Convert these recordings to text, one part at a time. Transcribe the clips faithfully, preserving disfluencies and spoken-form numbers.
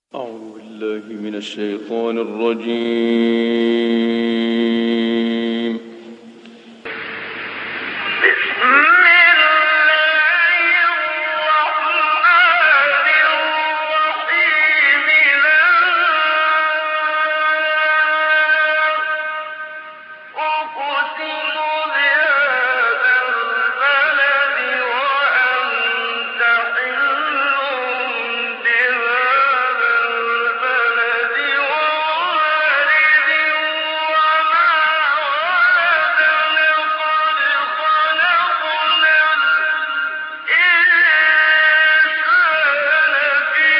أعوذ بالله من الشيطان الرجيم. بسم الله الرحمن الرحيم. لا أقسم بهذا البلد وأنت حل بهذا البلد ووالد وما ولد. لقد خلقنا الإنسان في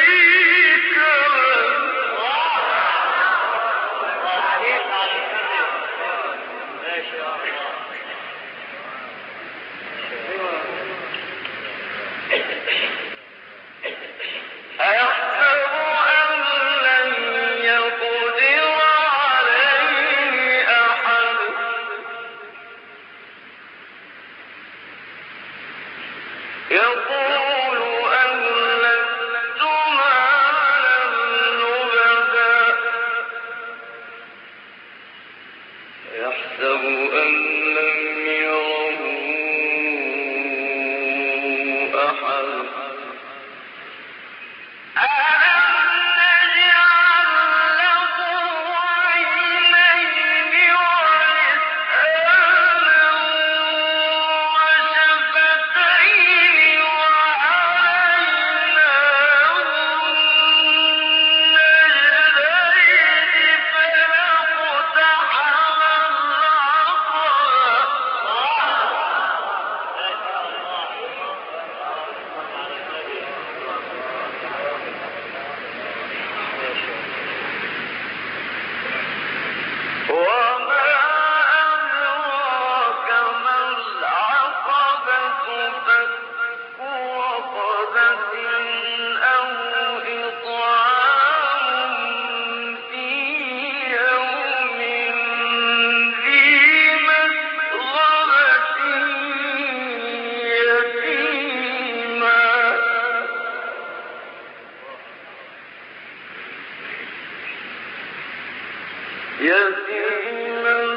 أيحسب أن لن يقدر عليه أحد. يقول أهلكت مالا لبدا. يحسب أن لم يره أحد. ألم نجعل له عينين ولسانا وشفتين وهديناه النجدين فلاقتحم العقبة. وما أدراك ما العقبة. فك رقبة أو إطعام في يوم ذي مسغبة يتيما يتيما